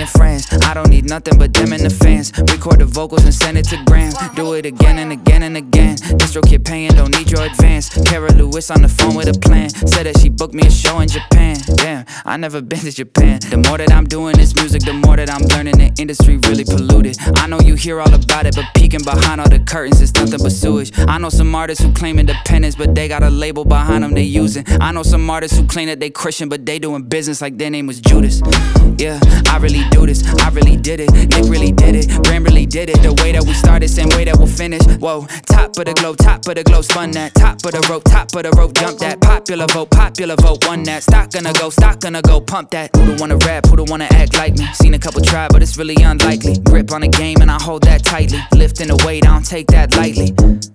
and friends. I don't need nothing but them and the fans. Record the vocals and send it to Graham. Do it again and again and again. DistroKid paying, don't need your advance. Kara Lewis on the phone with a plan. Said that she booked me a show in Japan. Damn, I never been to Japan. The more that I'm doing this music, the more that I'm learning the industry really polluted. I know you hear all about it, but peeking behind all the curtains is nothing but sewage. I know some artists who claim independence, but they got a label behind them they using. I know some artists who claim that they Christian, but they doing business like their name was Judas. Yeah, I really do this, I really did it. Nick really did it, Graham really did it. The way that we started, same way that we'll finish. Whoa, top of the globe, spun that. Top of the rope, jump that. Popular vote, won that. Stock gonna go, pump that. Who don't wanna rap, who don't wanna act like me? Seen a couple try, but it's really unlikely. Grip on the game and I hold that tightly. Lifting the weight, I don't take that lightly.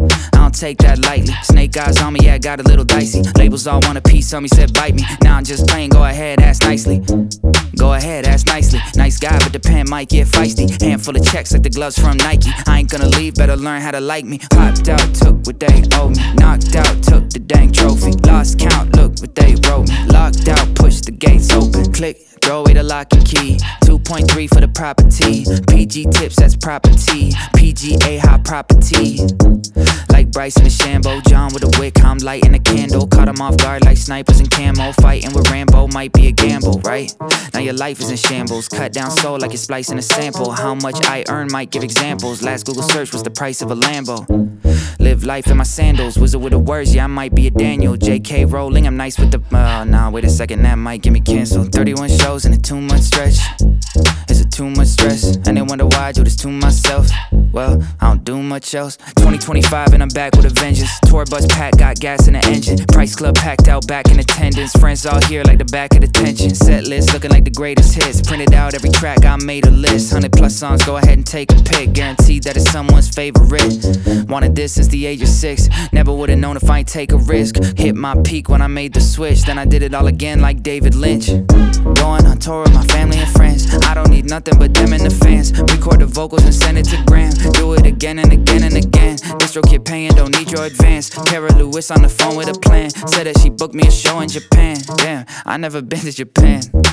Snake eyes on me, yeah, got a little dicey. Labels all want a piece of me, said bite me. Now I'm just playing, go ahead, ask nicely. Go ahead, ask nicely. Nice guy, but the pen might get feisty. Handful of checks like the gloves from Nike. I ain't gonna leave, better learn how to like me. Popped out, took what they owe me. Knocked out, took the dang trophy. Lost count, look what they wrote me. Locked out, push the gates open. Click, throw away the lock and key. 2.3 for the property. PG tips, that's property. PGA high property. Like Bryson and Shambo, John with a wick, I'm lighting a candle. Caught him off guard like snipers in camo. Fighting with Rambo might be a gamble, right? Now your life is in shambles. Cut down soul like you're splicing a sample. How much I earn might give examples. Last Google search was the price of a Lambo. Live life in my sandals. Wizard with the words, yeah, I might be a Daniel. JK Rowling, I'm nice with the nah, wait a second, that might get me canceled. 31 shows in a 2-month stretch. Is it too much stress? And they wonder why I do this to myself. Well, I don't do much else. 2025 and I'm back with a vengeance. Tour bus packed, got gas in the engine. Price Club packed out, back in attendance. Friends all here like the back of the tension. Set list looking like the greatest hits. Printed out every track, I made a list. 100+ songs, go ahead and take a pick. Guaranteed that it's someone's favorite. Wanted this since the age of 6. Never would've known if I ain't take a risk. Hit my peak when I made the switch. Then I did it all again like David Lynch. Going on tour with my family and friends. I don't need nothing but them and the fans. Record the vocals and send it to Graham. Do it again and again and again. DistroKid paying, don't need your advance. Kara Lewis on the phone with a plan. Said that she booked me a show in Japan. Damn, I never been to Japan.